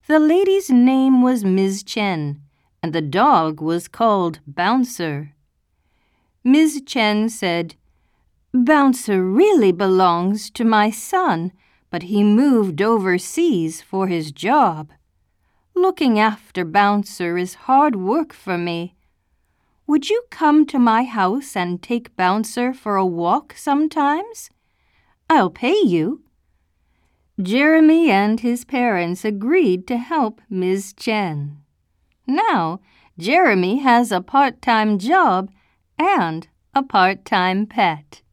The lady's name was Ms. Chen, and the dog was called Bouncer. Ms. Chen said, "Bouncer really belongs to my son, but he moved overseas for his job. Looking after Bouncer is hard work for me. Would you come to my house and take Bouncer for a walk sometimes? I'll pay you." Jeremy and his parents agreed to help Ms. Chen. Now, Jeremy has a part-time job and a part-time pet.